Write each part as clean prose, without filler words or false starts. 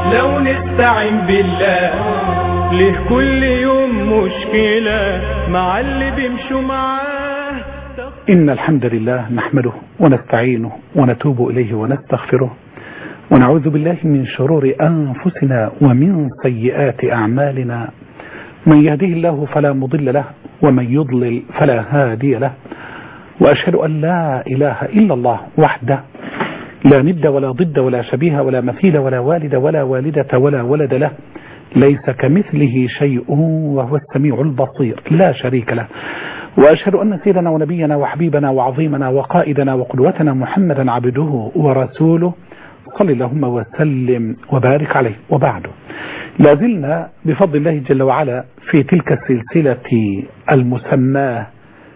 لو نستعين بالله ليه كل يوم مشكلة مع اللي بيمشوا معاه. إن الحمد لله نحمده ونستعينه ونتوب إليه ونستغفره ونعوذ بالله من شرور أنفسنا ومن سيئات أعمالنا. من يهده الله فلا مضل له ومن يضلل فلا هادي له، وأشهد أن لا إله إلا الله وحده لا ند ولا ضد ولا شبيه ولا مثيل ولا والد ولا والدة ولا ولد له، ليس كمثله شيء وهو السميع البصير لا شريك له. وأشهد أن سيدنا ونبينا وحبيبنا وعظيمنا وقائدنا وقدوتنا محمدا عبده ورسوله صلى اللهم وسلم وبارك عليه. وبعده لازلنا بفضل الله جل وعلا في تلك السلسلة المسماة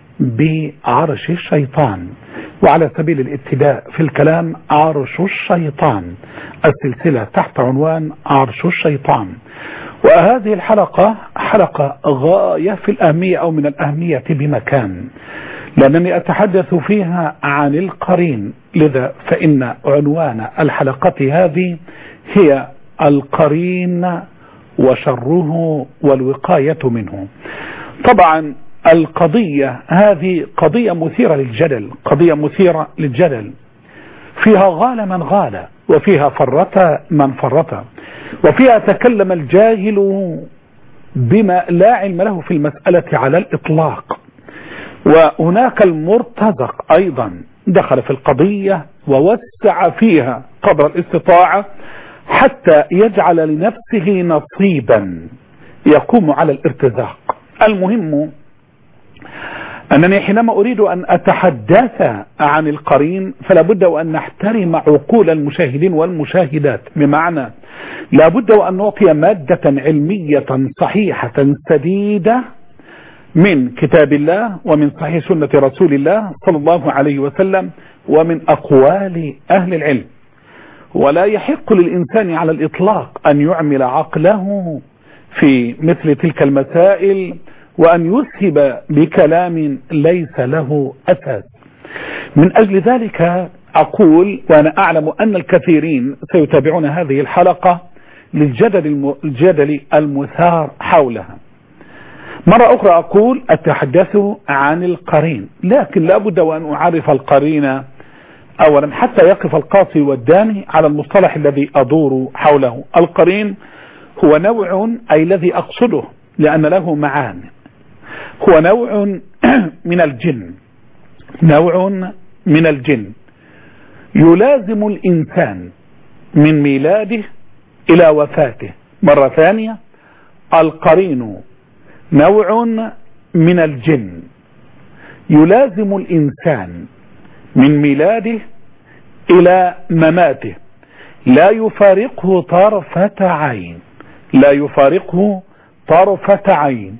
بعرش الشيطان، وعلى سبيل الابتداء في الكلام عرش الشيطان، السلسلة تحت عنوان عرش الشيطان. وهذه الحلقة حلقة غاية في الأهمية أو من الأهمية بمكان، لأنني أتحدث فيها عن القرين، لذا فإن عنوان الحلقة هذه هي القرين وشره والوقاية منه. طبعا القضية هذه قضية مثيرة للجدل، قضية مثيرة للجدل، فيها غال من غال، وفيها فرط من فرط، وفيها تكلم الجاهل بما لا علم له في المسألة على الإطلاق، وهناك المرتزق أيضا دخل في القضية ووسع فيها قدر الاستطاعة حتى يجعل لنفسه نصيبا يقوم على الارتزاق. المهم أنني حينما أريد أن أتحدث عن القرين فلا بد وأن نحترم عقول المشاهدين والمشاهدات، بمعنى لا بد وأن نعطي مادة علمية صحيحة سديدة من كتاب الله ومن صحيح سنة رسول الله صلى الله عليه وسلم ومن أقوال أهل العلم. ولا يحق للإنسان على الإطلاق أن يعمل عقله في مثل تلك المسائل وأن يسهب بكلام ليس له أساس. من أجل ذلك أقول، وأنا أعلم أن الكثيرين سيتابعون هذه الحلقة للجدل المثار حولها، مرة أخرى أقول أتحدث عن القرين، لكن لا بد وأن أعرف القرين أولا حتى يقف القاصي والداني على المصطلح الذي أدور حوله. القرين هو نوع، أي الذي أقصده لأن له معاني، هو نوع من الجن، نوع من الجن يلازم الإنسان من ميلاده إلى وفاته. مرة ثانية، القرين نوع من الجن يلازم الإنسان من ميلاده إلى مماته، لا يفارقه طرفة عين، لا يفارقه طرفة عين،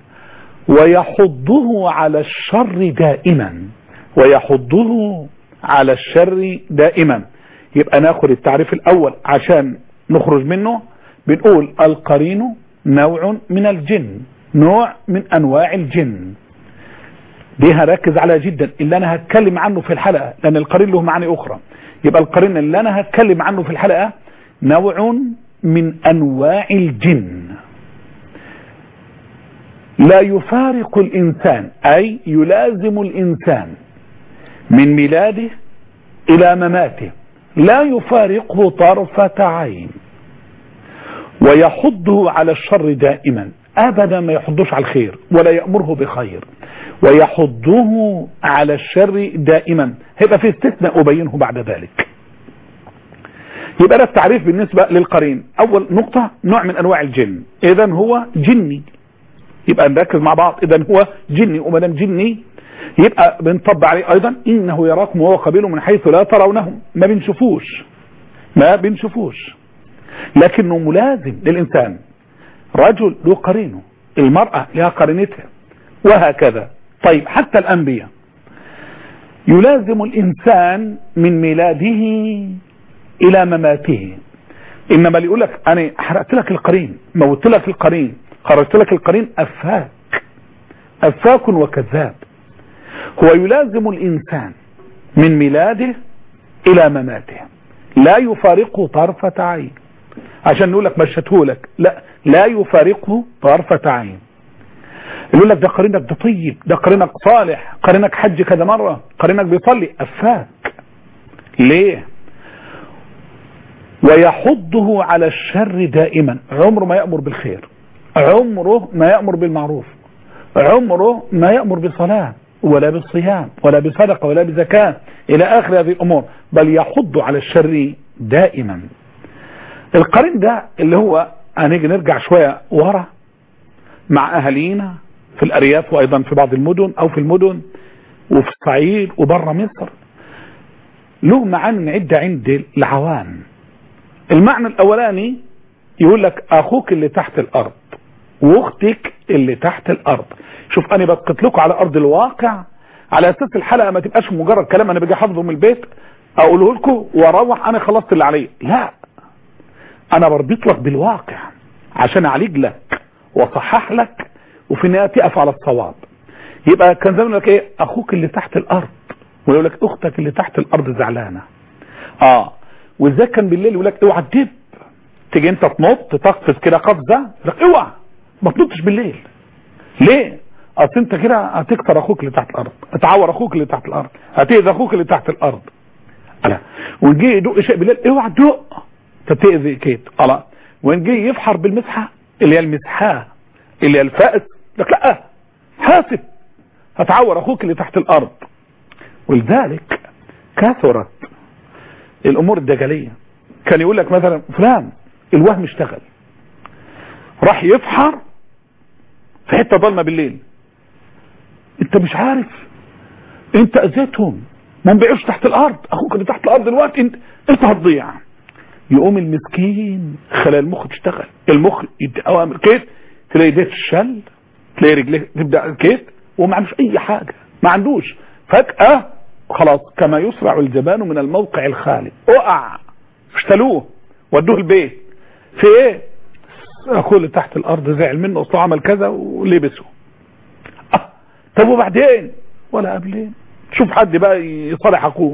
ويحضه على الشر دائما، ويحضه على الشر دائما. يبقى ناخذ التعريف الأول عشان نخرج منه. بنقول القرين نوع من الجن، نوع من أنواع الجن. دي هركز عليها جدا، اللي أنا هتكلم عنه في الحلقة، لأن القرين له معاني أخرى. يبقى القرين اللي أنا هتكلم عنه في الحلقة نوع من أنواع الجن لا يفارق الإنسان، أي يلازم الإنسان من ميلاده إلى مماته، لا يفارقه طرفة عين، ويحضه على الشر دائما، أبدا ما يحضوش على الخير ولا يأمره بخير، ويحضه على الشر دائما. هيبقى في استثناء أبينه بعد ذلك. يبقى ده التعريف بالنسبة للقرين. أول نقطة، نوع من أنواع الجن، إذن هو جني. يبقى نركز مع بعض، إذن هو جني، ومدام جني يبقى بنطبق عليه أيضا إنه يراكم وهو قبيله من حيث لا ترونهم. ما بنشوفوش، ما بنشوفوش، لكنه ملازم للإنسان. رجل له قرينه، المرأة لها قرينتها، وهكذا. طيب حتى الأنبياء يلازم الإنسان من ميلاده إلى مماته. إنما اللي يقول لك أنا حرقت لك القرين، موت لك القرين، خرجت لك القرين، أفاك وكذاب. هو يلازم الإنسان من ميلاده إلى مماته، لا يفارقه طرفة عين. عشان نقول لك مشيتهولك، لا يفارقه طرفة عين. يقول لك ده قرينك ده طيب، ده قرينك صالح، قرينك حج كذا مرة، قرينك بيصلي، أفاك ليه؟ ويحضه على الشر دائما، عمره ما يأمر بالخير، عمره ما يأمر بالمعروف، عمره ما يأمر بصلاة ولا بالصيام ولا بصدقة ولا بزكاة إلى آخر هذه الأمور، بل يحض على الشر دائما. القرين ده اللي هو هنيجي نرجع شوية ورا مع أهالينا في الأرياف وأيضا في بعض المدن أو في المدن وفي الصعيد وبره مصر، له معاني عدة عند العوام. المعنى الأولاني يقول لك أخوك اللي تحت الأرض واختك اللي تحت الأرض. شوف أنا بسقط لكم على أرض الواقع على أساس الحلقة ما تبقاش مجرد كلام أنا بجي حافظه من البيت أقوله لكم وأروح أنا خلصت اللي عليه، لا، أنا بربط لك بالواقع عشان أعالج لك وصحح لك وفي النهاية تقف على الصواب. يبقى كان زمان لك إيه؟ أخوك اللي تحت الأرض، ويقول لك أختك اللي تحت الأرض زعلانة. وإزاي كان بالليل يقول لك اوعى تدب، تيجي أنت تنط تقفز كده قفزة، لك اوعى ما تنطش بالليل. ليه؟ اصل انت كده هتكسر اخوك اللي تحت الارض، هتعور اخوك اللي تحت الارض، هتأذي اخوك اللي تحت الارض. وان جه يدق شيء بالليل اوعى تدق تتأذي كيت. وان جه يفحر بالمسحه اللي هي المسحاه اللي هي الفائس، لك لا حاسب هتعور اخوك اللي تحت الارض. ولذلك كثرت الامور الدجاليه. كان يقول لك مثلا فلان الوهم اشتغل، راح يفحر في حته ضلمه بالليل، انت مش عارف انت اذيتهم، ما نبيعوش تحت الارض، اخوك اللي تحت الارض دلوقتي انت هتضيع. يقوم المسكين خلال المخ تشتغل، المخ يدي اوامر كيف، تلاقي ايديه تشل، تلاقي رجليه تبدا كيف، وما عندوش اي حاجه، ما عندوش. فجاه خلاص كما يسرع الجبان من الموقع الخالي، وقع، اشتلوه ودوه البيت. في ايه؟ اخوه اللي تحت الارض زعل منه، اصله عمل كذا ولبسه. طب وبعدين؟ ولا قبلين. شوف حد بقى يصالح اخوه،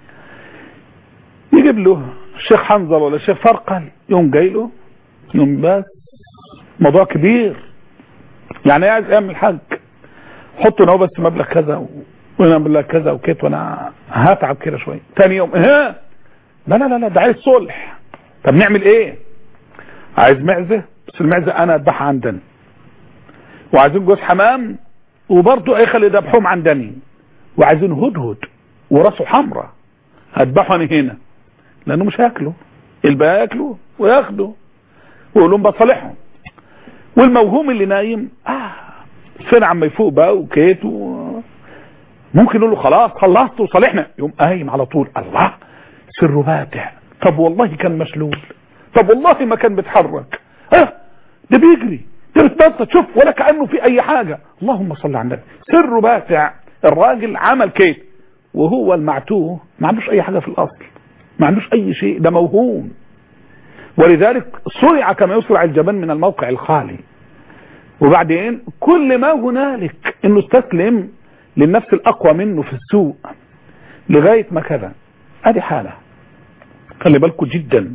يجيب له الشيخ حنظل ولا الشيخ فرقل، يوم جاي له يوم بس موضوع كبير، يعني عايز يعمل حج، حط هنا بس مبلغ كذا وانا مبلغ كذا وكيت وانا هتعب كده شويه. ثاني يوم لا لا لا لا ده عايز صلح. طب نعمل ايه؟ عايز معزه، بس المعزه انا اذبحها عندنا، وعايزين جوز حمام وبرضه ايه خلي ذبحهم عندني، وعايزين هدهد وراسه حمراء هذبحه انا هنا، لانه مش هياكله، الباقي ياكله وياخده ويقول لهم بصالحهم. والموهوم اللي نايم فين عم يفوق بقى وكيت ممكن يقول له خلاص خلصت وصالحنا، يقوم قايم على طول، الله سره باتع، طب والله كان مشلول، طب والله ما كان بيتحرك، ده بيجري، ده بيتنطط، شوف ولا كأنه في اي حاجة، اللهم صل على النبي، سره باتع. الراجل عمل كيت وهو المعتوه ما عندوش اي حاجة في الاصل، ما عندوش اي شيء، ده موهوم. ولذلك صرع كما يصرع الجبان من الموقع الخالي. وبعدين كل ما هنالك انه استسلم للنفس الاقوى منه في السوء لغاية ما كذا. ادي حالة خلي بالكم جدا.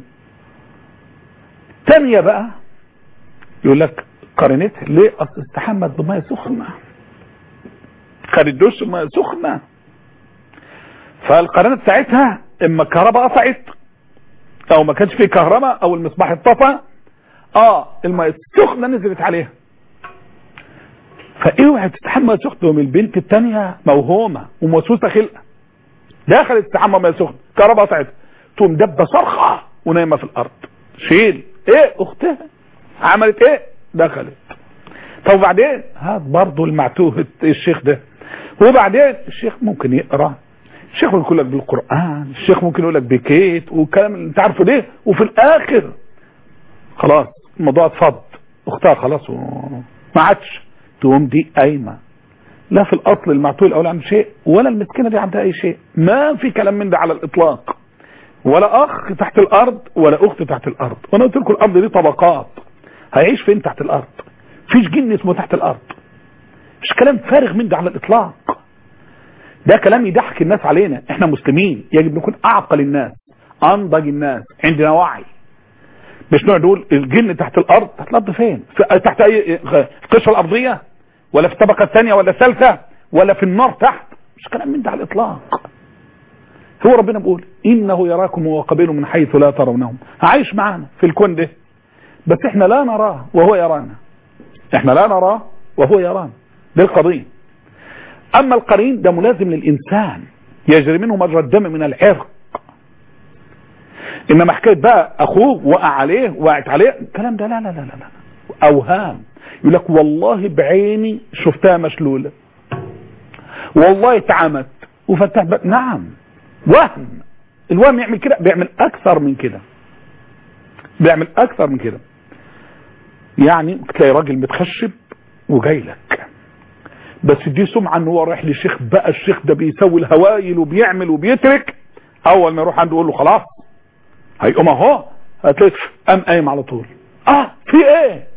تانية بقى يقول لك قرنتها ليه؟ اصل استحمت بمية سخنة، خدت دش بمية سخنة، فالقرنة بتاعتها اما الكهرباء قطعت او ما كانش فيه كهرباء او المصباح اتطفى المية السخنة نزلت عليها. فاوعي تستحمى سخنة. من البنت التانية موهومة وموسوسة خلقة، دخلت تستحمى مية سخنة، كهرباء قطعت، تقوم دبة صرخة ونايمة في الارض. شيل ايه اختها عملت ايه؟ دخلت. طب وبعدين هات برضه المعتوه الشيخ ده، وبعدين الشيخ ممكن يقرأ، الشيخ ممكن يقول لك بالقرآن، الشيخ ممكن يقول لك بكيت والكلام اللي انت عارفه ده، وفي الاخر خلاص الموضوع اتفض، اختها خلاص ما عادش، تقوم دي قايمه. لا في الاصل المعتوه الاول عنده شيء ولا المسكينه دي عندها اي شيء، ما في كلام من ده على الاطلاق، ولا اخ تحت الارض ولا اخت تحت الارض. وانا قلت لكم الارض دي طبقات، هيعيش فين تحت الارض؟ فيش جن اسمه تحت الارض، مش كلام فارغ من ده على الاطلاق، ده كلام يضحك الناس علينا. احنا مسلمين يجب نكون اعقل الناس، انضج الناس، عندنا وعي، مش نقعد نقول الجن تحت الارض. تحت الارض فين؟ تحت اي القشره الارضيه، ولا في الطبقه الثانيه ولا الثالثه، ولا في النار تحت؟ مش كلام من ده على الاطلاق. هو ربنا بيقول انه يراكم وقبيله من حيث لا ترونهم. عايش معانا في الكون ده، بس احنا لا نراه وهو يرانا. احنا لا نراه وهو يرانا، ده القضيه. اما القرين ده ملازم للانسان، يجري منه مجرى الدم من العرق. انما حكايه بقى اخوه وقع عليه وقعت عليه، الكلام ده لا لا لا لا لا، اوهام. يقول لك والله بعيني شفتها مشلوله، والله اتعمت وفتح بقى. نعم، وهم. الوهم يعمل كده، بيعمل اكثر من كده، بيعمل اكثر من كده. يعني تلاقي راجل متخشب وجاي لك، بس دي سمعه ان هو رايح لشيخ، بقى الشيخ ده بيسوي الهوايل وبيعمل وبيترك. اول ما يروح عنده يقول له خلاص هيقوم اهو، هتلاقيك قام قايم على طول. في ايه؟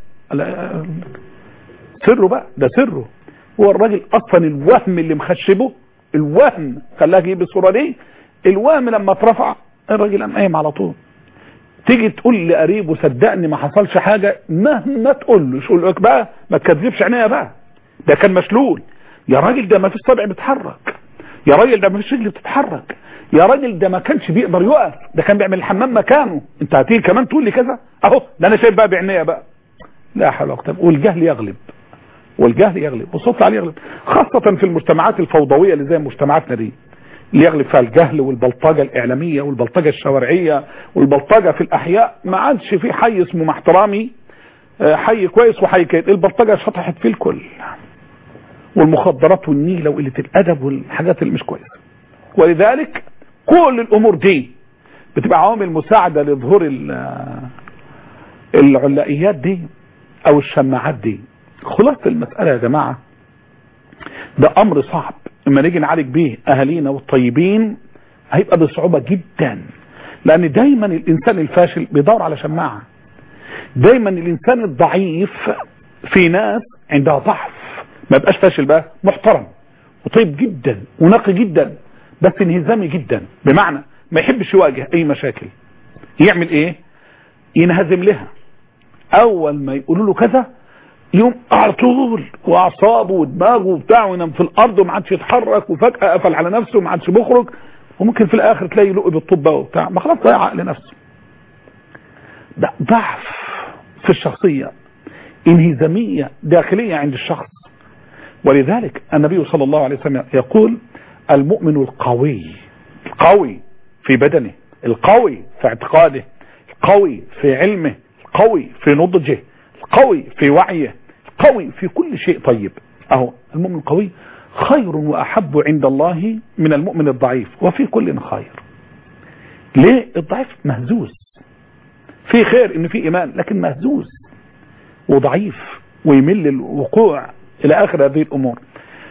سره بقى، ده سره. هو الراجل اصلا الوهم اللي مخشبه، الوهم خلاه يجيب الصوره دي. الوهم لما اترفع الراجل قام قايم على طول. تيجي تقول لقريبه صدقني ما حصلش حاجه، مهما تقول له يقول لك بقى ما تكذبش عينيا بقى، ده كان مشلول. يا راجل ده ما فيش صبع بيتحرك، يا راجل ده ما فيش رجل بتتحرك، يا راجل ده ما كانش بيقدر يقف، ده كان بيعمل الحمام مكانه. انت هتيجي كمان تقول لي كذا؟ اهو ده انا شايف بقى بعينيا بقى. لا حول ولا قوه. والجهل يغلب، والجهل يغلب، والصوت عليه يغلب، خاصه في المجتمعات الفوضويه اللي زي مجتمعاتنا دي، اللي يغلب فيها الجهل والبلطجه الاعلاميه والبلطجه الشوارعيه والبلطجه في الاحياء. ما عادش في حي اسمه مع احترامي حي كويس وحي كده، البلطجه شطحت في الكل، والمخدرات والنيله وقله الادب والحاجات اللي مش كويسه. ولذلك كل الامور دي بتبقى عوامل مساعده لظهور العلائيات دي او الشماعات دي. خلاصه المساله يا جماعه، ده امر صعب. اما نيجي نعالج بيه اهالينا والطيبين هيبقى بصعوبه جدا، لان دايما الانسان الفاشل بيدور على شماعه. دايما الانسان الضعيف، في ناس عندها ضعف، ما يبقاش فاشل بقى، محترم وطيب جدا ونقي جدا، بس انهزامي جدا، بمعنى ما يحبش يواجه اي مشاكل. يعمل ايه؟ ينهزم لها. اول ما يقولوا له كذا يوم على طول، واعصابه ودماغه وبتاعه ينام في الارض وما عادش يتحرك، وفجاه قفل على نفسه وما عادش بيخرج، وممكن في الاخر تلاقي يلق بالطب وبتاع، ما خلاص ضيع عقل نفسه. ده ضعف في الشخصيه، انهزاميه داخليه عند الشخص. ولذلك النبي صلى الله عليه وسلم يقول المؤمن القوي، القوي في بدنه، القوي في اعتقاده، القوي في علمه، القوي في نضجه، القوي في وعيه، القوي في كل شيء طيب. اهو المؤمن القوي خير واحب عند الله من المؤمن الضعيف، وفي كل خير. ليه؟ الضعيف مهزوز، في خير ان في ايمان، لكن مهزوز وضعيف ويمل الوقوع الى اخر هذه الامور.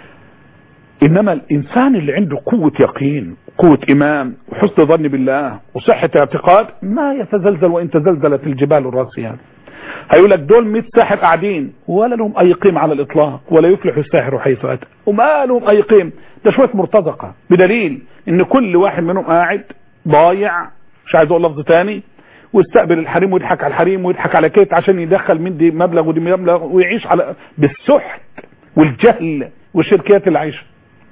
انما الانسان اللي عنده قوة يقين، قوة ايمان، وحسن ظن بالله، وصحة اعتقاد، ما يتزلزل وان تزلزلت الجبال الراسيات. هيقول لك دول 100 ساحر قاعدين ولا لهم اي قيمة على الاطلاق، ولا يفلح الساحر حيث اتى، وما لهم اي قيمة، ده شوية مرتزقة، بدليل ان كل واحد منهم قاعد ضايع، مش عايز اقول لفظ تاني، ويستقبل الحريم ويضحك على الحريم ويضحك على كيت عشان يدخل من دي مبلغ ودي مبلغ، ويعيش على بالسحت والجهل والشركات اللي عايشه.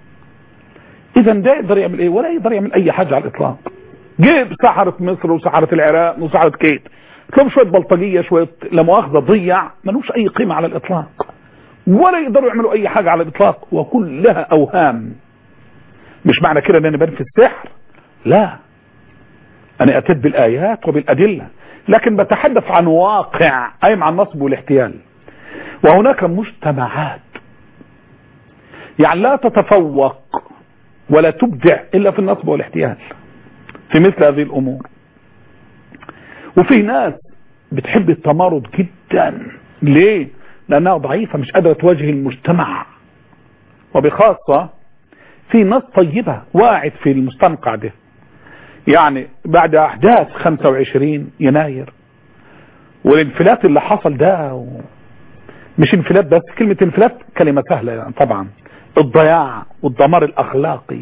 اذا ده يقدر يعمل ايه؟ ولا يقدر يعمل اي حاجه على الاطلاق. جيب سحرة مصر وسحرة العراق وسحرة كيت، تلاقوا شويه بلطجيه، شويه لا مؤاخذه ضيع، ملوش اي قيمه على الاطلاق، ولا يقدروا يعملوا اي حاجه على الاطلاق، وكلها اوهام. مش معنى كده ان انا بنفي السحر، لا، انا اتيت بالايات وبالادله، لكن بتحدث عن واقع قايم على النصب والاحتيال. وهناك مجتمعات يعني لا تتفوق ولا تبدع الا في النصب والاحتيال في مثل هذه الامور. وفي ناس بتحب التمارض جدا. ليه؟ لانها ضعيفة مش قادرة تواجه المجتمع، وبخاصة في ناس طيبة وقعت في المستنقع ده. يعني بعد احداث 25 يناير والانفلات اللي حصل ده، مش انفلات بس، كلمة انفلات كلمة سهلة يعني طبعا، الضياع والدمار الاخلاقي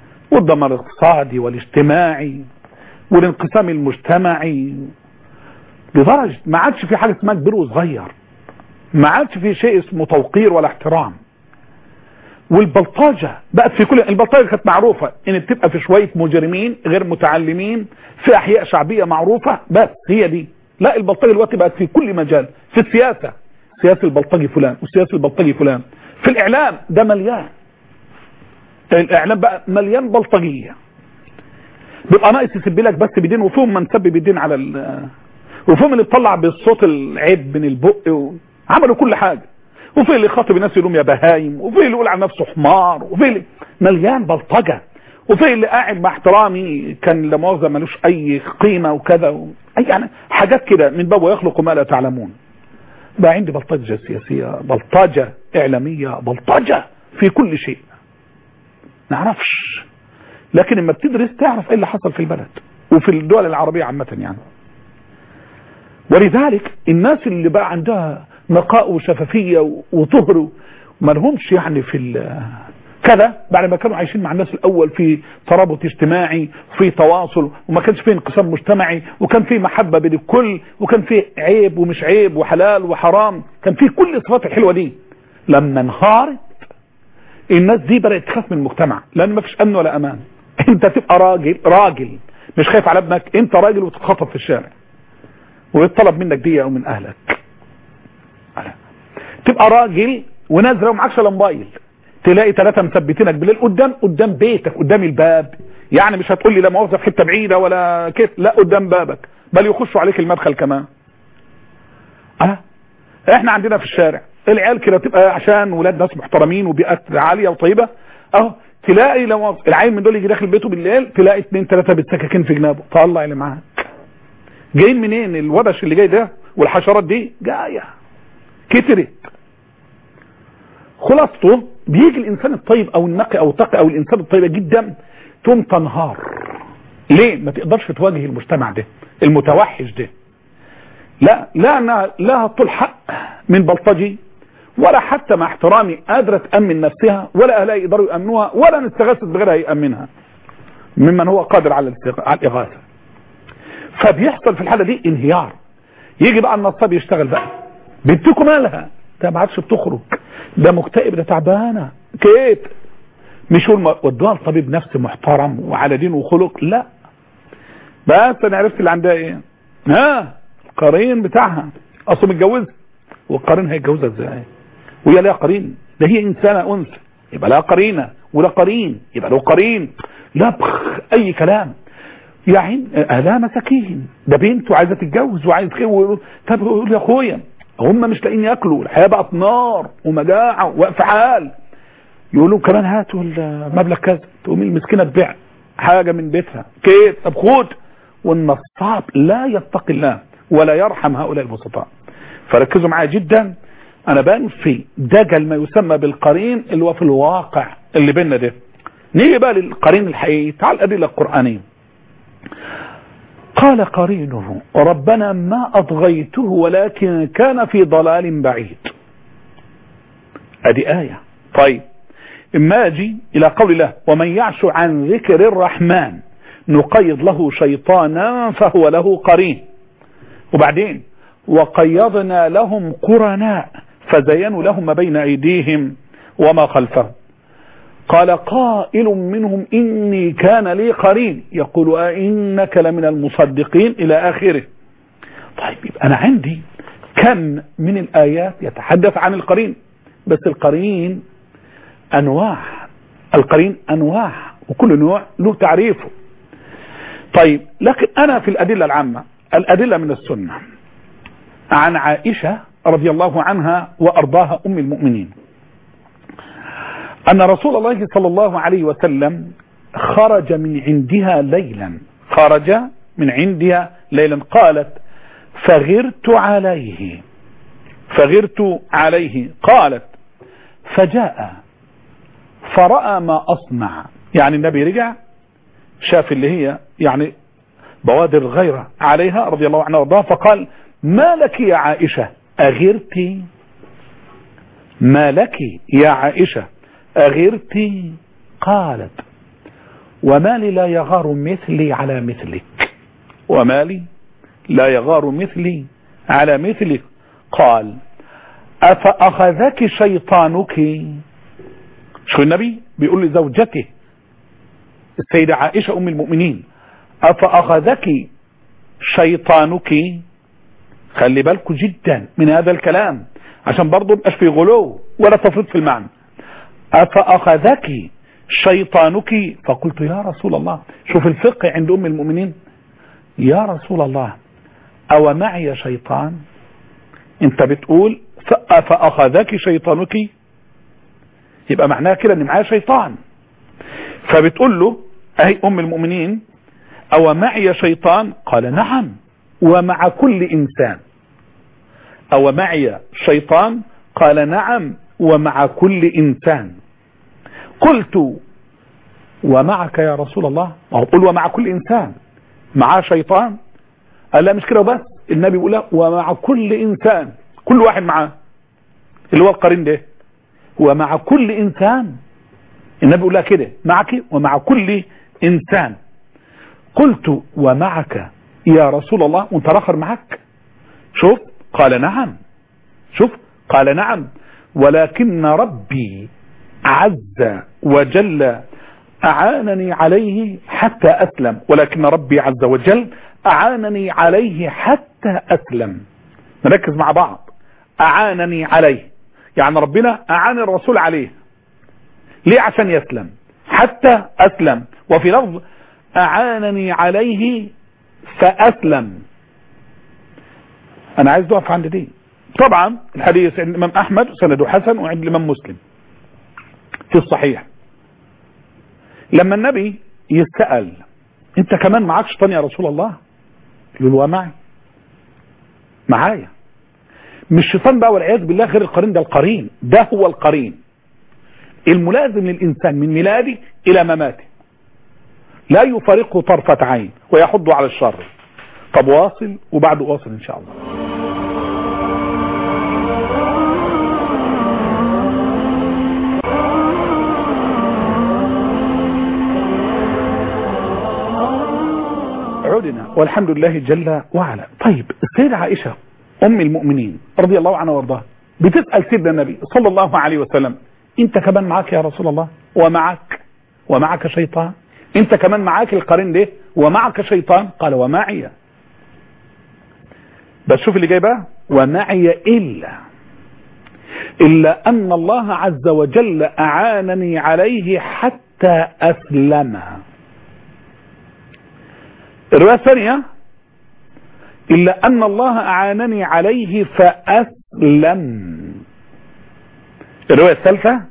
والدمار الاقتصادي والاجتماعي والانقسام المجتمعي لدرجة ما عادش في حاجة اسمها كبير وصغير، ما عادش في شيء اسمه توقير ولا احترام. والبلطجة بقت في كل، البلطجة كانت معروفة ان بتبقى في شوية مجرمين غير متعلمين في احياء شعبية معروفة، بس هي دي. لا، البلطجة دلوقتي بقت في كل مجال، في السياسة سياسة البلطجي فلان وسياسة البلطجي فلان، في الاعلام ده مليان، الاعلام بقى مليان بلطجية، بيبقى ناقص يسب لك بس بدين، وفيهم من سب بالدين على وفيهم اللي بيطلع بالصوت العيب من البق عملوا كل حاجة، وفي اللي خاطب الناس يقولهم يا بهايم، وفي اللي يقول على نفسه حمار، وفي اللي مليان بلطجة، وفي اللي قاعد مع احترامي كان لا مؤاخذة ملوش اي قيمة وكذا يعني حاجات كده من باب ويخلق ما لا تعلمون. بقى عندي بلطجة سياسية، بلطجة اعلامية، بلطجة في كل شيء نعرفش، لكن لما بتدرس تعرف ايه اللي حصل في البلد وفي الدول العربية عامة يعني. ولذلك الناس اللي بقى عندها نقاء وشفافية وطهر وما لهمش يعني في كذا، بعد ما كانوا عايشين مع الناس الاول في ترابط اجتماعي وفي تواصل، وما كانش فيه انقسام مجتمعي، وكان فيه محبة بين الكل، وكان فيه عيب ومش عيب وحلال وحرام، كان فيه كل الصفات الحلوة دي. لما انهارت الناس دي بدأت تخاف من المجتمع، لان ما فيش امن ولا امان. انت تبقى راجل مش خايف على ابنك، انت راجل وتتخطب في الشارع ويطلب منك دية او من اهلك. تبقى راجل ونازله ومعكش الا موبايل، تلاقي 3 مثبتينك بالليل قدام بيتك، قدام الباب، يعني مش هتقول لي لا مؤاخذه في حته بعيده ولا كده، لا قدام بابك، بل يخشوا عليك المدخل كمان. احنا عندنا في الشارع العيال كده تبقى عشان ولاد ناس محترمين وبيئات عاليه وطيبه، تلاقي لو العيل من دول يجي داخل بيته بالليل تلاقي 2 3 بالسكاكين في جنابه، طلع اللي معاك. جايين منين الوبش اللي جاي ده والحشرات دي جايه كترت. خلاصته بيجي الانسان الطيب او النقي او التقي او الانسان الطيب جدا تقوم تنهار. ليه؟ ما تقدرش تواجه المجتمع ده المتوحش ده. لا طول حق من بلطجي، ولا حتى مع احترامي قادرة تأمن نفسها، ولا اهلها يقدروا يأمنوها، ولا نستغاثت بغيرها يأمنها ممن هو قادر على الإغاثة. فبيحصل في الحالة دي انهيار. يجي بقى النصاب يشتغل بقى، بنتكم مالها؟ ده ما عادش بتخرج، ده مكتئب، ده تعبانه كيف، مش ودوها لطبيب نفسي محترم وعلى دين وخلق، لا. بس انا عرفت اللي عندها ايه، القرين بتاعها اصلا متجوزه، والقرين هيتجوزها ازاي وهي لها قرين؟ ده هي انسانه انثى يبقى لها قرينه، ولا قرين يبقى له قرين، لا اي كلام يعني. اهلها مساكين، ده بنت وعايزه تتجوز وعايز خير، طب يقول يا اخويا هم مش لاقيين ياكلوا، الحياه بقت نار ومجاعه وقف حال، يقولوا كمان هاتوا المبلغ كذا، تقوم المسكينه تبيع حاجه من بيتها كيف، طب خد. والنصاب لا يتقي الله ولا يرحم هؤلاء البسطاء. فركزوا معايا جدا، انا بنفي دجل ما يسمى بالقرين اللي هو في الواقع اللي بيننا ده. نيجي بقى للقرين الحقيقي، تعال الادله القرانيه. قال قرينه ربنا ما أطغيته ولكن كان في ضلال بعيد. ادي آية. طيب اما اجي الى قول الله ومن يعش عن ذكر الرحمن نقيض له شيطانا فهو له قرين. وبعدين وقيضنا لهم قرناء فزينوا لهم ما بين ايديهم وما خلفهم. قال قائل منهم إني كان لي قرين يقول أئنك لمن المصدقين إلى آخره. طيب يبقى أنا عندي كم من الآيات يتحدث عن القرين، بس القرين أنواع وكل نوع له تعريفه. طيب لكن أنا في الأدلة العامة، الأدلة من السنة عن عائشة رضي الله عنها وأرضاها أم المؤمنين أن رسول الله صلى الله عليه وسلم خرج من عندها ليلا قالت فغرت عليه قالت فجاء فرأى ما أصنع، يعني النبي رجع شاف اللي هي يعني بوادر الغيرة عليها رضي الله عنها وارضاها، فقال ما لك يا عائشة أغرتي؟ ما لك يا عائشة أغرتي؟ قالت وما لي لا يغار مثلي على مثلك، وما لي لا يغار مثلي على مثلك. قال أفأخذك شيطانك؟ شو النبي بيقول لزوجته السيدة عائشة أم المؤمنين أفأخذك شيطانك؟ خلي بالكم جدا من هذا الكلام عشان برضو مبقاش في غلو ولا تفريط في المعنى. أفأخذك شيطانك؟ فقلت يا رسول الله، شوف الفقه عند أم المؤمنين، يا رسول الله أو معي شيطان؟ انت بتقول فأخذك شيطانك، يبقى معناها كده ان معايا شيطان. فبتقول له اهي ام المؤمنين او معي شيطان؟ قال نعم ومع كل انسان. او معي شيطان؟ قال نعم ومع كل انسان. قلت ومعك يا رسول الله؟ قل ومع كل انسان معاه شيطان؟ قال لا مش كده وبس، النبي بيقول له ومع كل انسان، كل واحد معاه اللي هو القرين ده، ومع كل انسان. النبي بيقول لها كده معك ومع كل انسان. قلت ومعك يا رسول الله وانت الاخر معك؟ شوف قال نعم، شوف قال نعم ولكن ربي عز وجل أعانني عليه حتى أسلم. ولكن ربي عز وجل أعانني عليه حتى أسلم. نركز مع بعض، أعانني عليه يعني ربنا أعان الرسول عليه ليه؟ عشان يسلم، حتى أسلم. وفي لفظ أعانني عليه فأسلم. أنا عايز أقف عند دي. طبعا الحديث عند الإمام أحمد سنده حسن وعند الإمام مسلم في الصحيح. لما النبي يسأل انت كمان معاك شيطان يا رسول الله؟ يقول له معي، معايا. مش شيطان بقى والعياذ بالله غير القرين، ده القرين ده هو القرين الملازم للإنسان من ميلاده إلى مماته، لا يفارقه طرفة عين ويحض على الشر. طب واصل وبعد واصل إن شاء الله. عدنا والحمد لله جل وعلا. طيب السيدة عائشة أم المؤمنين رضي الله عنها وارضاها بتسأل سيدنا النبي صلى الله عليه وسلم انت كمان معاك يا رسول الله؟ ومعك شيطان؟ انت كمان معاك القرين ده ومعك شيطان؟ قال ومعي. بس شوف اللي جاي بقى، ومعي إلا أن الله عز وجل أعانني عليه حتى أسلم. الرواية الثانية إلا أن الله أعانني عليه فأسلم. الرواية الثالثة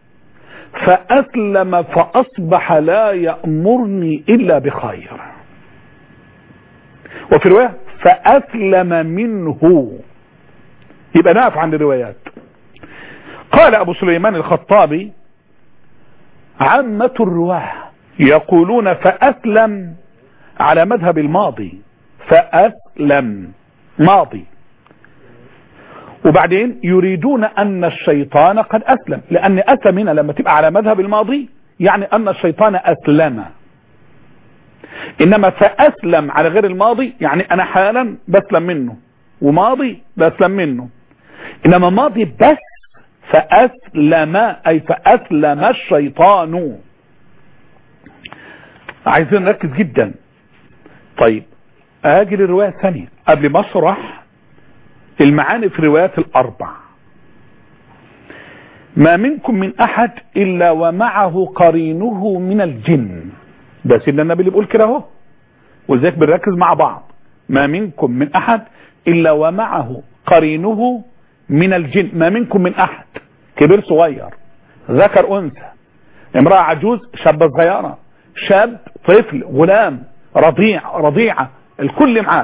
فأسلم فأصبح لا يأمرني إلا بخير. وفي رواية فأسلم منه. يبقى نقف عند الروايات. قال أبو سليمان الخطابي عامة الرواه يقولون فأسلم على مذهب الماضي، فأسلم ماضي، وبعدين يريدون أن الشيطان قد أسلم، لأن أسلم هنا لما تبقى على مذهب الماضي يعني أن الشيطان أسلم. إنما فأسلم على غير الماضي يعني أنا حالا بسلم منه، وماضي بسلم منه. إنما ماضي بس فأسلم أي فأسلم الشيطان. عايزين نركز جدا. طيب اجي للرواية الثانية قبل ما اشرح المعاني في الروايات الاربع. ما منكم من احد الا ومعه قرينه من الجن. ده سيدنا النبي اللي بيقول كده اهو، ولذلك بنركز مع بعض. ما منكم من احد الا ومعه قرينه من الجن. ما منكم من احد، كبير صغير، ذكر انثى، امرأة عجوز، شابة صغيرة، شاب، طفل، غلام، رضيعة، الكل معاه.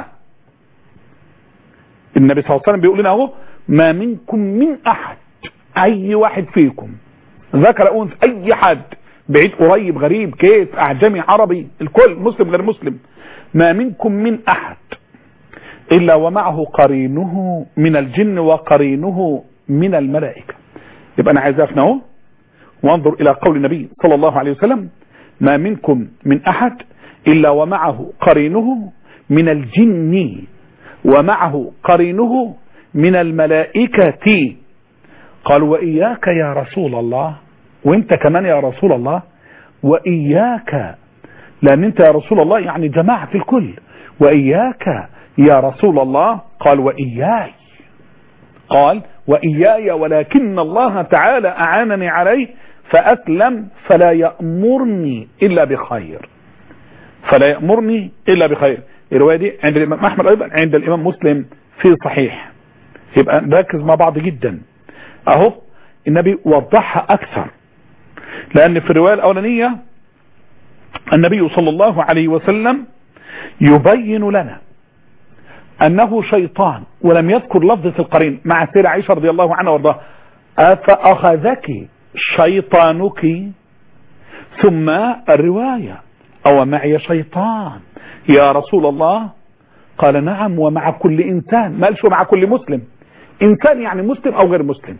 النبي صلى الله عليه وسلم بيقول لنا اهو ما منكم من احد، اي واحد فيكم، ذكر انثى، اي حد، بعيد قريب غريب كيف، اعجمي عربي، الكل، مسلم غير مسلم، ما منكم من احد الا ومعه قرينه من الجن وقرينه من الملائكة. يبقى انا عايز افنى اهو وانظر الى قول النبي صلى الله عليه وسلم ما منكم من احد الا ومعه قرينه من الجن ومعه قرينه من الملائكة. قال وإياك يا رسول الله، وانت كمان يا رسول الله، وإياك، لأن انت يا رسول الله يعني جماعة الكل، وإياك يا رسول الله. قال وإياي، قال وإياي، ولكن الله تعالى أعانني عليه فأسلم فلا يأمرني إلا بخير، فلا يأمرني إلا بخير. الرواية دي عند الإمام أحمد أيضا، عند الإمام مسلم في صحيح. يبقى نركز مع بعض جدا أهو، النبي وضحها أكثر، لأن في الرواية الأولانية النبي صلى الله عليه وسلم يبين لنا أنه شيطان، ولم يذكر لفظة القرين مع سيدة عائشة رضي الله عنها وارضاها: أفأخذك شيطانك. ثم الرواية: أو معي شيطان يا رسول الله؟ قال نعم، ومع كل إنسان. ما قالش مع كل مسلم، إنسان يعني مسلم أو غير مسلم.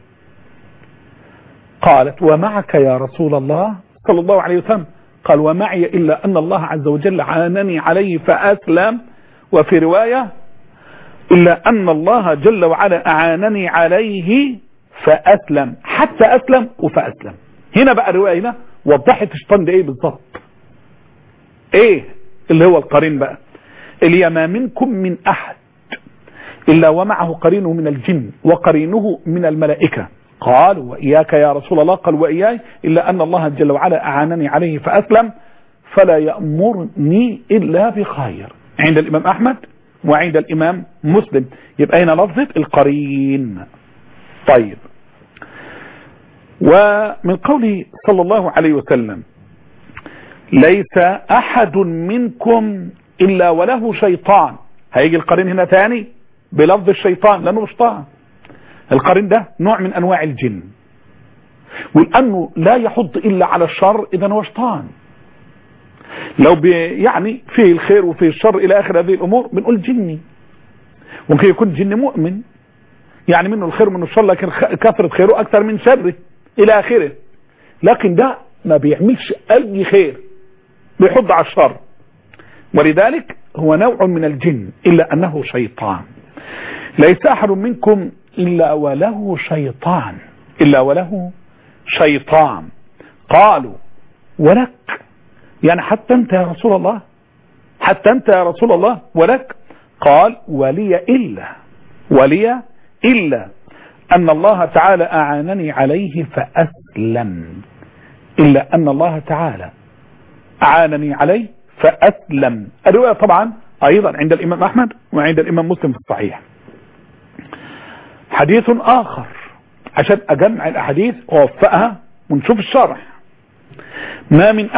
قالت ومعك يا رسول الله صلى الله عليه وسلم؟ قال ومعي إلا أن الله عز وجل عانني عليه فأسلم، وفي رواية إلا أن الله جل وعلا أعانني عليه فأسلم، حتى أسلم وفأسلم. هنا بقى الرواية هنا وضحت الشيطان ده إيه بالضبط، إيه اللي هو القرين بقى، اللي ما منكم من أحد إلا ومعه قرينه من الجن وقرينه من الملائكة. قال وإياك يا رسول الله؟ قال وإياي، إلا أن الله جل وعلا أعانني عليه فأسلم فلا يأمرني إلا بخير، عند الإمام أحمد وعند الإمام مسلم. يبقى هنا لفظة القرين. طيب، ومن قوله صلى الله عليه وسلم: ليس أحد منكم إلا وله شيطان. هيجي القرين هنا ثاني بلفظ الشيطان، لأنه شيطان. القرين ده نوع من أنواع الجن، ولأنه لا يحض إلا على الشر، إذا هو شيطان. لو يعني فيه الخير وفيه الشر إلى آخر هذه الأمور بنقول جني. ممكن يكون جن مؤمن، يعني منه الخير ومنه الشر، لكن كثرة خيره أكثر من شره إلى آخره. لكن ده ما بيعملش أي خير، بيحض على الشر، ولذلك هو نوع من الجن، إلا أنه شيطان. ليس أحد منكم إلا وله شيطان، إلا وله شيطان. قالوا ولك، يعني حتى أنت يا رسول الله، حتى أنت يا رسول الله ولك؟ قال ولي إلا أن الله تعالى أعانني عليه فأسلم، إلا أن الله تعالى أعانني عليه فأسلم. الرواية طبعا أيضا عند الإمام أحمد وعند الإمام مسلم في الصحيح. حديث آخر عشان أجمع الأحاديث ووفقها ونشوف الشرح: ما من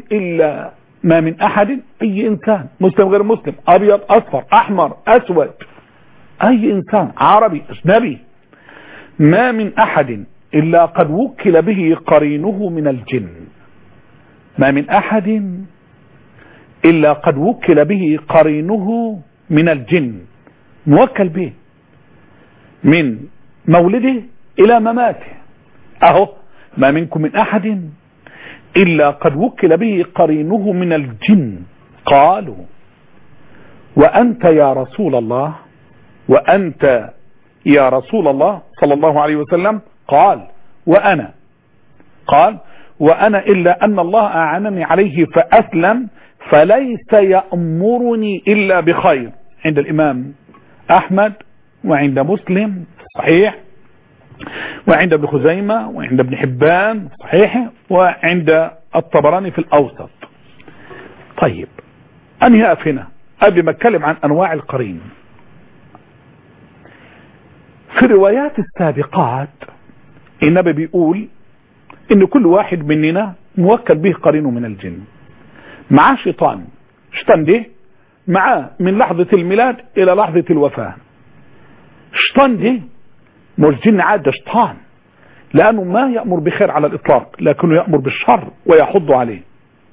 أحد أي إنسان، مسلم غير مسلم، أبيض أصفر أحمر أسود، أي إنسان عربي أجنبي، ما من أحد إلا قد وكل به قرينه من الجن. ما من أحد إلا قد وكل به قرينه من الجن، موكل به من مولده إلى مماته. أهو ما منكم من أحد إلا قد وكل به قرينه من الجن. قالوا وأنت يا رسول الله؟ وأنت يا رسول الله صلى الله عليه وسلم؟ قال وأنا. قال وأنا إلا أن الله أعانني عليه فأسلم فليس يأمرني إلا بخير، عند الإمام أحمد وعند مسلم صحيح، وعند ابن خزيمة وعند ابن حبان صحيح، وعند الطبراني في الأوسط. طيب، أنهي أقف هنا قبل ما أتكلم عن أنواع القرين. في الروايات السابقات النبي بيقول إن كل واحد مننا موكل به قرينه من الجن، معاه شيطان ده معاه من لحظة الميلاد إلى لحظة الوفاة. شيطان ده مش جن عاد، ده شيطان، لأنه ما يأمر بخير على الإطلاق، لكنه يأمر بالشر ويحض عليه.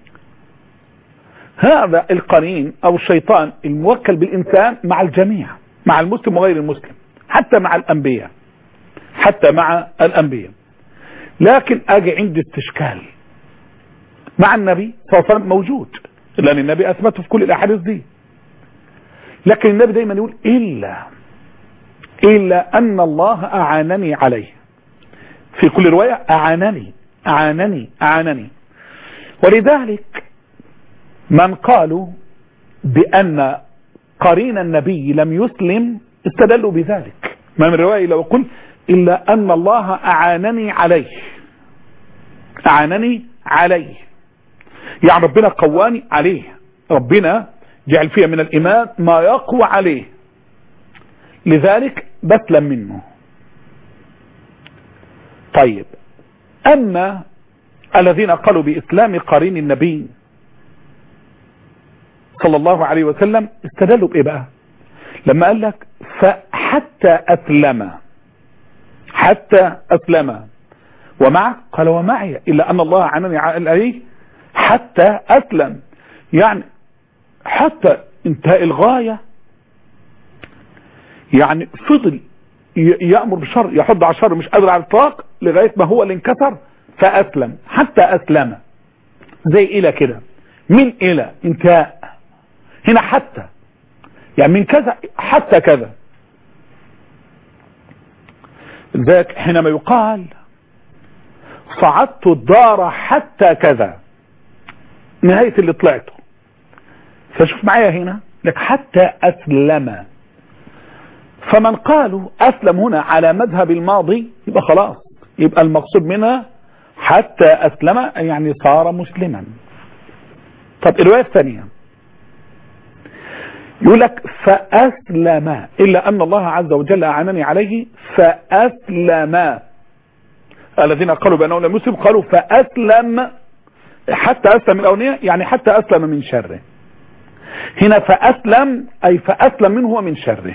هذا القرين أو الشيطان الموكل بالإنسان مع الجميع، مع المسلم وغير المسلم، حتى مع الأنبياء، حتى مع الأنبياء. لكن أجي عندي استشكال مع النبي صلى الله عليه وسلم موجود، لأن النبي أثبته في كل الأحاديث دي. لكن النبي دايما يقول إلا أن الله أعانني عليه. في كل رواية أعانني. ولذلك من قالوا بأن قرين النبي لم يسلم استدلوا بذلك. ما من رواية لو قل إلا أن الله أعانني عليه، يعني ربنا قواني عليه، ربنا جعل فيها من الإيمان ما يقوى عليه، لذلك بسلم منه. طيب، أما الذين قالوا بإسلام قرين النبي صلى الله عليه وسلم استدلوا بإيه بقى؟ لما قال لك فحتى أسلم ومعه، قال ومعي إلا أن الله عنني عليه حتى أسلم، يعني حتى انتهى الغاية، يعني فضل يأمر بالشر يحض على الشر مش قادر على الإطلاق لغاية ما هو اللي انكسر فأسلم. حتى أسلم زي إلى كده، من إلى انتهاء، هنا حتى يعني من كذا حتى كذا. ذاك حينما يقال صعدت الدار حتى كذا، نهاية اللي طلعته. فشوف معايا هنا لك حتى أسلم، فمن قالوا أسلم هنا على مذهب الماضي يبقى خلاص، يبقى المقصود منها حتى أسلم يعني صار مسلما. طب الرواية الثانية يقول لك فأسلم إلا أن الله عز وجل أعانني عليه فأسلم. الذين قالوا بأنه لم يسلم قالوا فأسلم، حتى أسلم الأولياء يعني حتى أسلم من شره. هنا فأسلم أي فأسلم منه ومن شره.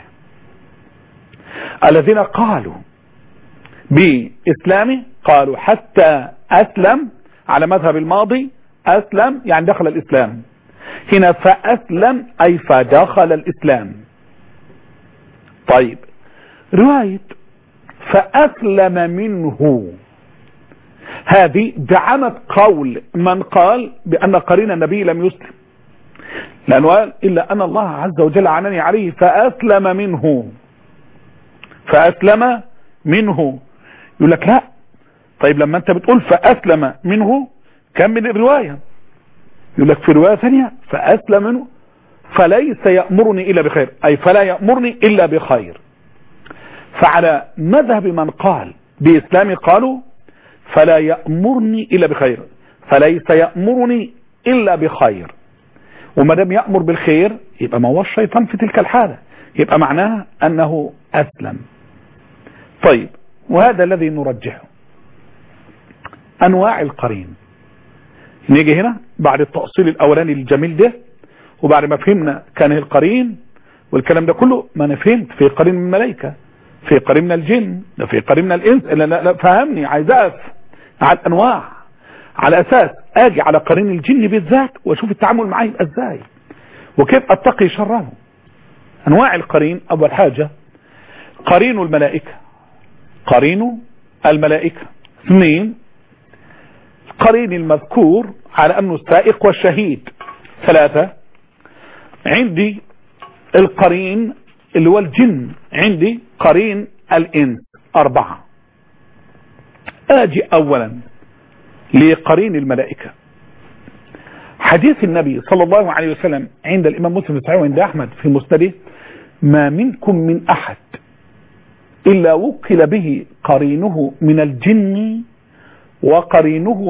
الذين قالوا بإسلامه قالوا حتى أسلم على مذهب الماضي، أسلم يعني دخل الإسلام. هنا فأسلم أي فدخل الإسلام. طيب، رواية فأسلم منه هذه دعمت قول من قال بأن قرين النبي لم يسلم، لأنه قال إلا أن الله عز وجل عنني عليه فأسلم منه. يقول لك لا، طيب لما أنت بتقول فأسلم منه كم من الرواية؟ يقول لك في رواية ثانية فأسلم منه فليس يأمرني إلا بخير، أي فلا يأمرني إلا بخير. فعلى مذهب من قال بإسلامي قالوا فلا يأمرني إلا بخير، فليس يأمرني إلا بخير. وما دام يأمر بالخير يبقى ما هو الشيطان في تلك الحالة، يبقى معناها أنه أسلم. طيب، وهذا الذي نرجحه. أنواع القرين نيجي هنا بعد التأصيل الأولاني الجميل ده، وبعد ما فهمنا كان القرين والكلام ده كله، ما أنا فهمت في قرين من الملائكة، في قرين من الجن، في قرين من الإنس. لا فهمني، عايز أقف على الأنواع على أساس أجي على قرين الجن بالذات وأشوف التعامل معاه يبقى إزاي وكيف أتقي شره. أنواع القرين، أول حاجة قرين الملائكة. 2 قرين المذكور على أنه السائق والشهيد. 3 عندي القرين اللي هو الجن، عندي قرين الإنس. 4 آجي أولا لقرين الملائكة. حديث النبي صلى الله عليه وسلم عند الإمام مسلم في صحيحه وعند أحمد في مسنده: ما منكم من أحد إلا وكل به قرينه من الجن وقرينه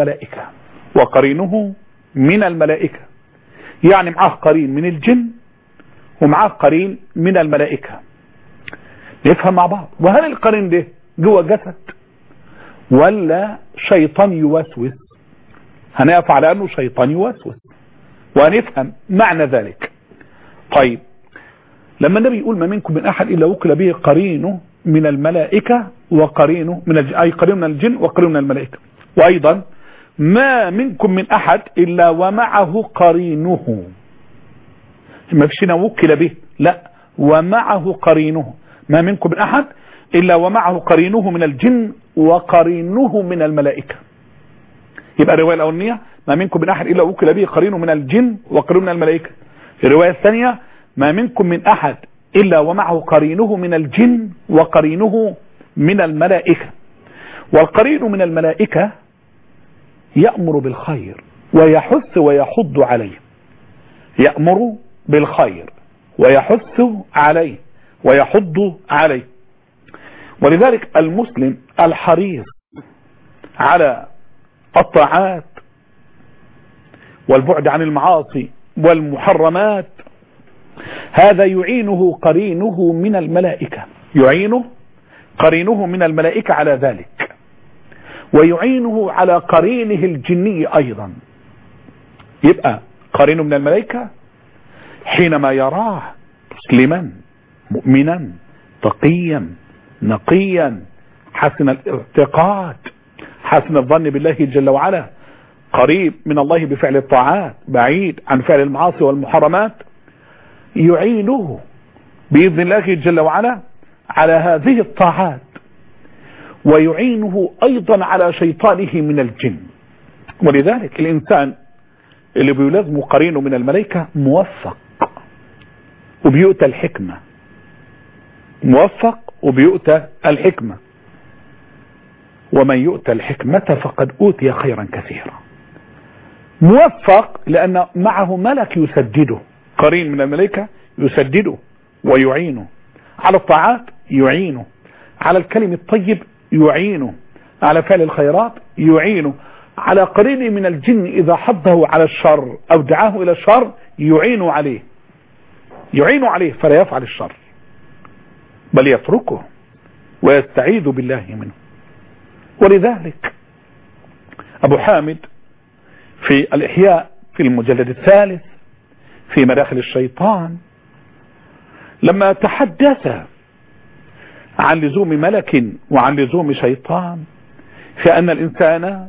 من الملائكة. يعني معاه قرين من الجن ومعاه قرين من الملائكة. نفهم مع بعض. وهل القرين ده جوه جسد ولا شيطان يوسوس؟ هنقف على أنه شيطان يوسوس وهنفهم معنى ذلك. طيب، لما النبي يقول ما منكم من أحد إلا وكل به قرينه من الملائكة وقرينه من الجن، أي قرين من الجن وقرين من الملائكة. وأيضا ما منكم من أحد إلا ومعه قرينه، ما فيش هنا وكل به، لا، ومعه قرينه. ما منكم من أحد إلا ومعه قرينه من الجن وقرينه من الملائكة. يبقى الرواية الأولانية ما منكم من أحد إلا وكل به قرينه من الجن وقرينه من الملائكة. الرواية الثانية ما منكم من أحد إلا ومعه قرينه من الجن وقرينه من الملائكة. والقرين من الملائكة يأمر بالخير ويحث ويحض عليه، يأمر بالخير ويحث عليه ويحض عليه. ولذلك المسلم الحريص على الطاعات والبعد عن المعاصي والمحرمات هذا يعينه قرينه من الملائكة، يعينه قرينه من الملائكة على ذلك، ويعينه على قرينه الجني أيضا. يبقى قرينه من الملائكة حينما يراه مسلما مؤمنا تقيا نقيا حسن الاعتقاد حسن الظن بالله جل وعلا، قريب من الله بفعل الطاعات بعيد عن فعل المعاصي والمحرمات، يعينه بإذن الله جل وعلا على هذه الطاعات، ويعينه أيضا على شيطانه من الجن. ولذلك الإنسان اللي بيلازم قرينه من الملائكة موفق وبيؤتى الحكمة، موفق وبيؤتى الحكمة. ومن يؤتى الحكمة فقد أوتي خيرا كثيرا. موفق لأن معه ملك يسدده، قرين من الملائكة يسدده ويعينه على الطاعات، يعينه على الكلم الطيب، يعينه على فعل الخيرات، يعينه على قرين من الجن إذا حضه على الشر أو دعاه إلى الشر يعين عليه، يعين عليه فلا يفعل الشر بل يتركه ويستعيذ بالله منه. ولذلك أبو حامد في الإحياء في المجلد الثالث في مداخل الشيطان لما تحدث عن لزوم ملك وعن لزوم شيطان، فأن الإنسان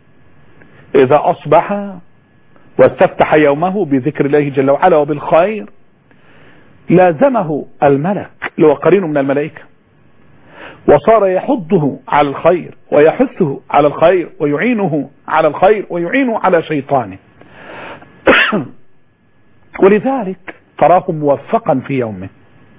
إذا أصبح واستفتح يومه بذكر الله جل وعلا وبالخير لازمه الملك اللي هو قرينه من الملائكة، وصار يحضه على الخير ويحثه على الخير ويعينه على الخير ويعينه على شيطانه. ولذلك تراه موفقا في يومه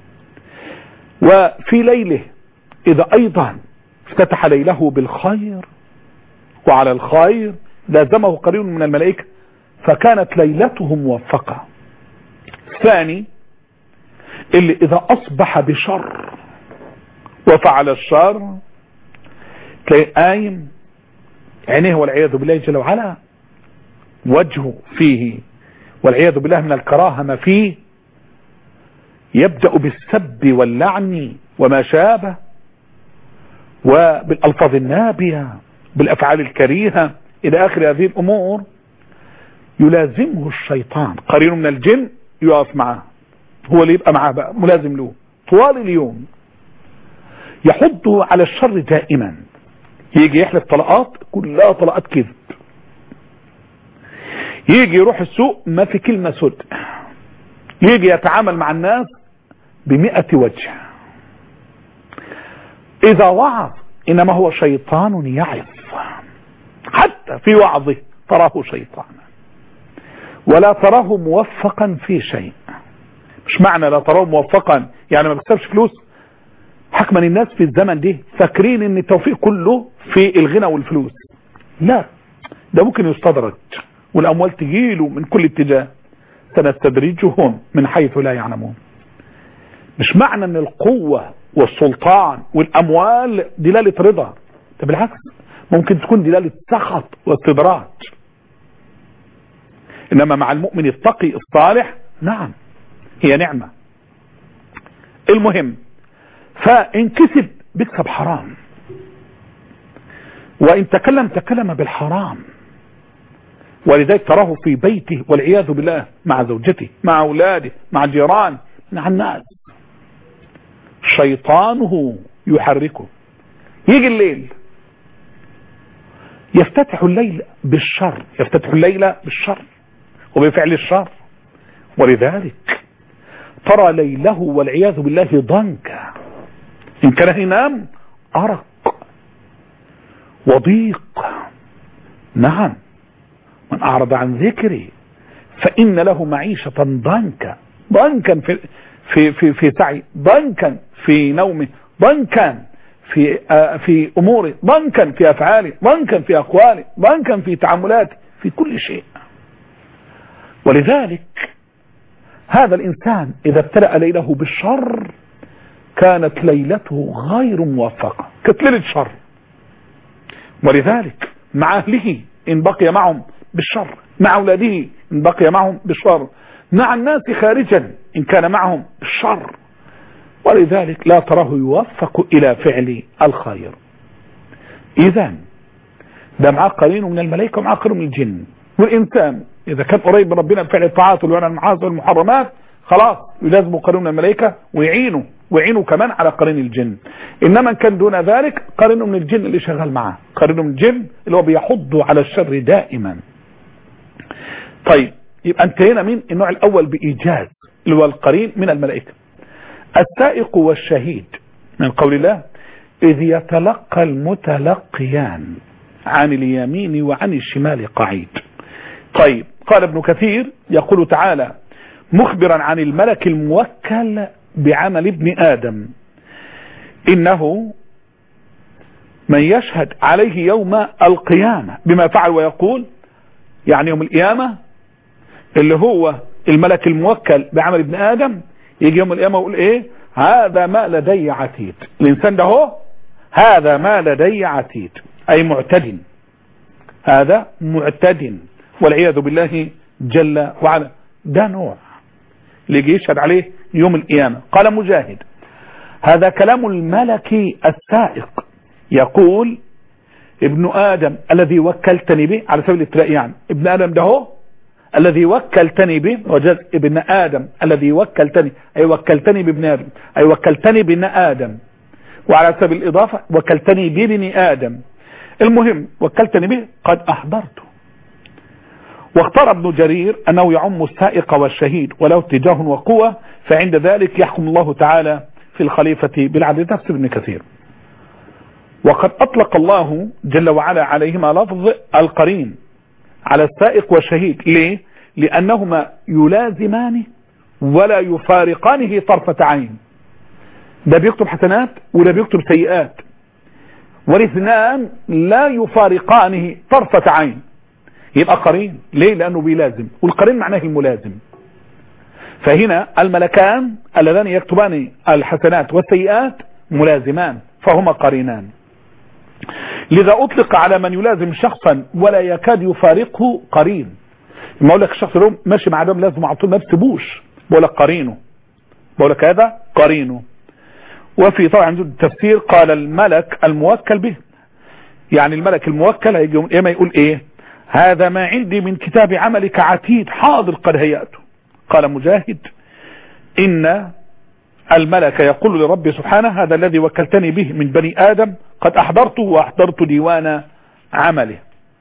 وفي ليله، إذا أيضا افتتح ليله بالخير وعلى الخير لازمه قرين من الملائكة فكانت ليلته موفقة. ثاني اللي إذا أصبح بشر وفعل الشر تلاقي قايم عينيه والعياذ بالله جل وعلا وجهه فيه والعياذ بالله من الكراهة ما فيه، يبدأ بالسب واللعن وما شابه وبالألفاظ النابية بالأفعال الكريهة إلى آخر هذه الأمور. يلازمه الشيطان قرين من الجن يقف معه، هو اللي يبقى معاه بقى ملازم له طوال اليوم، يحضه على الشر دائما. يجي يحلف طلقات كلها طلقات كذب، يجي يروح السوق ما في كلمة صدق، يجي يتعامل مع الناس ب100 وجه. إذا وعظ إنما هو شيطان يعظ، حتى في وعظه تراه شيطانا ولا تراه موفقا في شيء. مش معنى لا تراه موفقا يعني ما بيكسبش فلوس. حكما الناس في الزمن ده فاكرين ان التوفيق كله في الغنى والفلوس، لا، ده ممكن يستدرج والاموال تجيله من كل اتجاه، سنستدرجهم من حيث لا يعلمون. مش معنى ان القوة والسلطان والاموال دلالة رضا، ده بالعكس ممكن تكون دلالة سخط واستدراج. انما مع المؤمن التقي الصالح نعم هي نعمة. المهم فإن كسب بيكسب حرام، وإن تكلم بالحرام. ولذلك تراه في بيته والعياذ بالله مع زوجته مع أولاده مع جيران مع الناس شيطانه يحركه. يجي الليل يفتتح الليل بالشر، يفتتح الليل بالشر وبفعل الشر. ولذلك ترى ليله والعياذ بالله ضنكا، إن كان ينام أرق وضيق. نعم، من أعرض عن ذكري فإن له معيشة ضنكا ضنكا في سعي، ضنكا في نومه، ضنكا في أموره، ضنكا في أفعاله، ضنكا في أقواله، ضنكا في تعاملاته، في كل شيء. ولذلك هذا الإنسان إذا ابتلأ ليله بالشر كانت ليلته غير موفقة، كانت ليلة شر. ولذلك مع أهله إن بقي معهم بالشر، مع أولاده إن بقي معهم بالشر، مع الناس خارجا إن كان معهم بالشر. ولذلك لا تراه يوفق إلى فعل الخير. إذن ده معاه قرين من الملائكة ومعاه قرين من الجن. والإنسان إذا كان قريب من ربنا بفعل الطاعات والعن عن المعاصي والمحرمات خلاص يلازم قرين من الملائكة ويعينه كمان على قرين الجن. إنما كان دون ذلك قرين من الجن اللي شغال معاه، قرين من الجن اللي هو بيحض على الشر دائما. طيب يبقى انتهينا من النوع الأول بإيجاز اللي هو القرين من الملائكة. السائق والشهيد من قول الله إذ يتلقى المتلقيان عن اليمين وعن الشمال قعيد. طيب قال ابن كثير يقول تعالى مخبرا عن الملك الموكل بعمل ابن آدم إنه من يشهد عليه يوم القيامة بما فعل، ويقول يعني يوم القيامة اللي هو الملك الموكل بعمل ابن آدم يجي يوم القيامة ويقول ايه هذا ما لدي عتيد. الإنسان ده هو هذا ما لدي عتيد، أي معتد، هذا معتد والعياذ بالله جل وعلا. ده نوع اللي يجي يشهد عليه يوم القيامة. قال مجاهد هذا كلام الملك السائق يقول ابن آدم الذي وكلتني به، على سبيل الابتلاء يعني ابن آدم ده هو الذي وكلتني به، وجاز ابن آدم الذي وكلتني أي وكلتني بابن آدم أي وكلتني بابن آدم، وعلى سبيل الإضافة وكلتني بابن آدم. المهم وكلتني به قد أحضرته. واختار ابن جرير أنه يعم السائق والشهيد وله اتجاه وقوة، فعند ذلك يحكم الله تعالى في الخليفة بالعدل. تفسير ابن كثير. وقد أطلق الله جل وعلا عليهما لفظ القرين على السائق والشهيد. ليه؟ لأنهما يلازمانه ولا يفارقانه طرفة عين. ده بيكتب حسنات وده بيكتب سيئات، والاثنان لا يفارقانه طرفة عين، يبقى قرين. ليه؟ لأنه بيلازم، والقرين معناه الملازم. فهنا الملكان اللذان يكتبان الحسنات والسيئات ملازمان فهما قرينان. لذا أطلق على من يلازم شخصا ولا يكاد يفارقه قرين. ما أقول لك الشخص اللي ماشي مع دم لازم على طول ما بسيبوش، بقول لك قرينه، بقول لك هذا قرينه. وفي طبعا التفسير قال الملك الموكل به، يعني الملك الموكل هيجي يوم القيامة يقول ايه هذا ما عندي من كتاب عملك عتيد حاضر قد هيأته. قال مجاهد إن الملك يقول لرب سبحانه هذا الذي وكلتني به من بني آدم قد أحضرته وأحضرت ديوان عمله.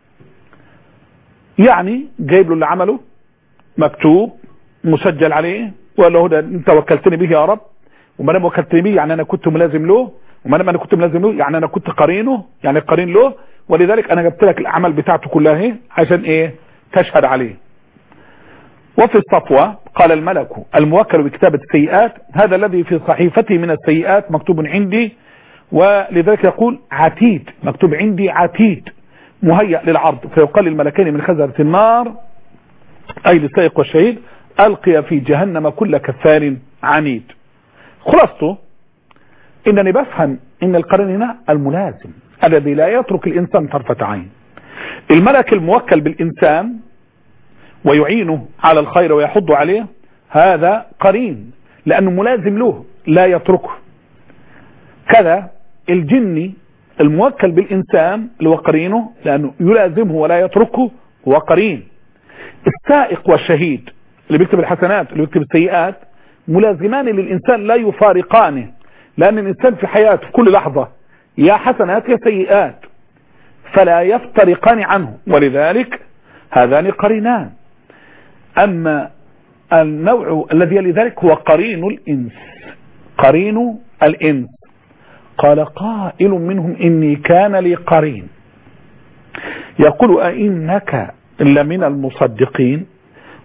يعني جايب له اللي عمله مكتوب مسجل عليه، وقال له ده انت وكلتني به يا رب، وما دام وكلتني به يعني انا كنت ملازم له، وما دام انا كنت ملازم له يعني انا كنت قرينه، يعني قرين له، ولذلك انا جبت لك الاعمال بتاعته كلها اهي عشان ايه تشهد عليه. وفي الصفوة قال الملك الموكل بكتابة السيئات هذا الذي في صحيفتي من السيئات مكتوب عندي، ولذلك يقول عتيد مكتوب عندي عتيد مهيأ للعرض. فيقال للملكين من خزنة النار أي للسائق والشهيد ألقي في جهنم كل كفار عنيد. خلاصته إنني بفهم إن القرين هنا الملازم الذي لا يترك الإنسان طرفة عين. الملك الموكل بالإنسان ويعينه على الخير ويحض عليه هذا قرين لأنه ملازم له لا يتركه. كذا الجني الموكل بالإنسان اللي هو قرينه لأنه يلازمه ولا يتركه هو قرين. السائق والشهيد اللي بيكتب الحسنات اللي بيكتب السيئات ملازمان للإنسان لا يفارقانه، لأن الإنسان في حياته في كل لحظة يا حسنات يا سيئات فلا يفترقان عنه، ولذلك هذان قرينان. أما النوع الذي يلي ذلك هو قرين الإنس. قرين الإنس قال قائل منهم إني كان لي قرين يقول أئنك لمن المصدقين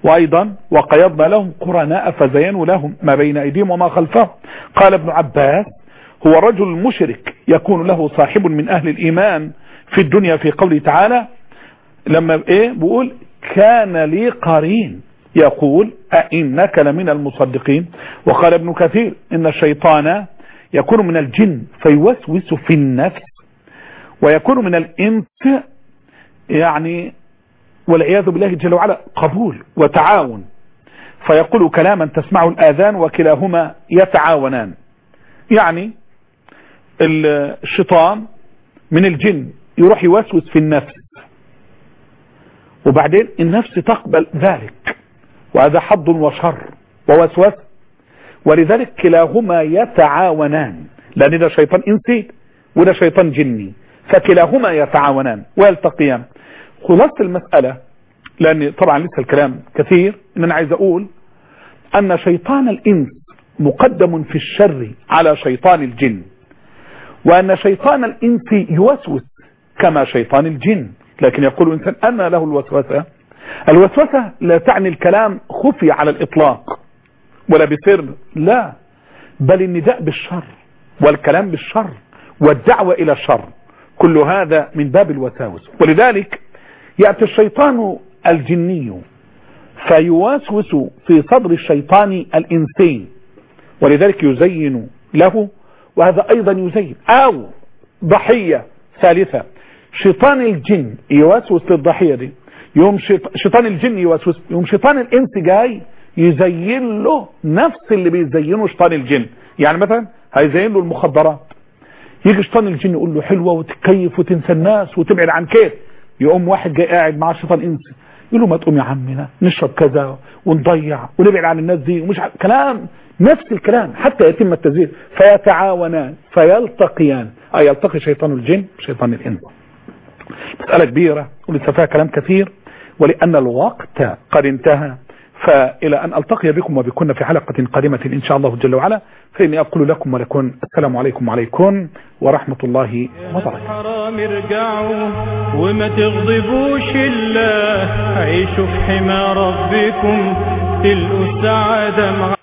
وأيضا وقيضنا لهم قرناء فزينوا لهم ما بين أيديهم وما خلفهم. قال ابن عباس هو رجل مشرك يكون له صاحب من أهل الإيمان في الدنيا في قوله تعالى لما بيقول كان لي قرين يقول أئنك لمن المصدقين. وقال ابن كثير إن الشيطان يكون من الجن فيوسوس في النفس ويكون من الإنس يعني والعياذ بالله جل وعلا قبول وتعاون فيقول كلاما تسمعه الآذان وكلاهما يتعاونان. يعني الشيطان من الجن يروح يوسوس في النفس وبعدين النفس تقبل ذلك وهذا حظ وشر ووسوس ولذلك كلاهما يتعاونان لأن ده شيطان إنسي وده شيطان جني فكلاهما يتعاونان ويلتقيان. خلاصة المسألة لأن طبعا لسه الكلام كثير إن أنا عايز أقول أن شيطان الإنس مقدم في الشر على شيطان الجن وأن شيطان الإنس يوسوس كما شيطان الجن لكن يقول الإنسان أن له الوسوسة. الوسوسة لا تعني الكلام خفي على الإطلاق ولا بسر لا بل النداء بالشر والكلام بالشر والدعوة إلى الشر كل هذا من باب الوساوس. ولذلك يأتي الشيطان الجني فيوسوس في صدر الشيطان الإنسي ولذلك يزين له وهذا أيضا يزين أو ضحية ثالثة شيطان الجن يوسوس للضحية دي يوم شيطان الجن يوسوس يوم شيطان الإنس جاي يزين له نفس اللي بيزينه شيطان الجن. يعني مثلا هيزين له المخدرات يجي شيطان الجن يقول له حلوة وتكيف وتنسى الناس وتبعد عن كيف يقوم واحد جاي قاعد مع شيطان إنس يقول له ما تقوم يا عمنا نشرب كذا ونضيع ونبعد عن الناس دي ومش كلام نفس الكلام حتى يتم التزيين فيتعاونان فيلتقيان أي يلتقي شيطان الجن وشيطان الإنس. مسألة كبيرة ولسه فيها كلام كثير ولأن الوقت قد انتهى فإلى أن ألتقي بكم وبكن في حلقة قادمة إن شاء الله جل وعلا فإني أقول لكم ولكم السلام عليكم وعليكم ورحمة الله وبركاته. حرام ارجعوا وما تغضبوش الله عيشوا في حمى ربكم تلقوا السعادة مع